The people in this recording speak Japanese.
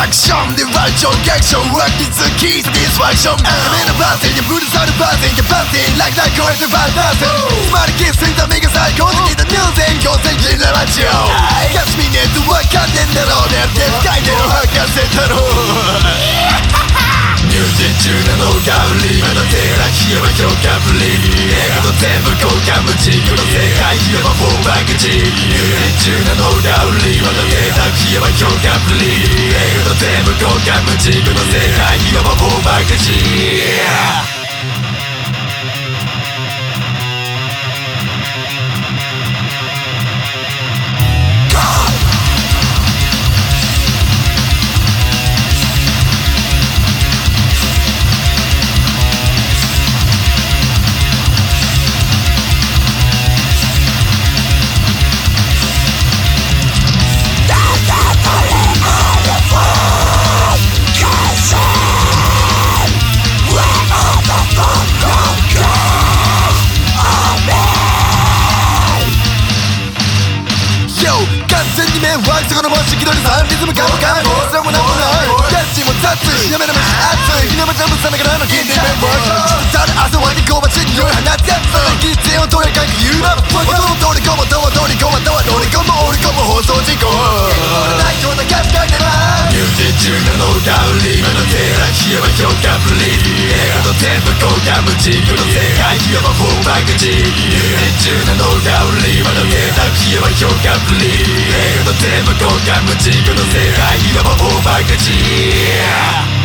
アクションでワンション逆ションワーキーズキーサティスファクション目のバーテンやブルーサルバーテンやバーテンライクライクコレクトファイバーテンスマイルキス見た目が最高的なニューゼン強制金な街をキャスミネットわかんねんだろうねデスカイネの博士だろう入信中なのが売りまだ手が消えば評価ぶり映画と全部交換無事この世界消えばフォーバックジ入信中なのが売りまだ手が消えば評価ぶり映画と全部交換無事この世界消えばフォーバックジ完全に目ワイそこのもし気取りさリズム感も感もそれもなんもないキャッチも雑いやめの飯熱いひなまちゃんもさながらの金でメンバーただ朝はに小鉢に酔い放つやつ喫煙を取れかく言うな音を取り込む音を取り込む音を取り込む折り込む放送事故大丈夫なガスかけば入信中なのが売り今の手が消えば評価ぶり映画と全部交換無事この世界消えばフォーバックジ入信中なのが売り今の手が消えば評価ぶり映画と全部交換無事この世界消えばフォーバックジ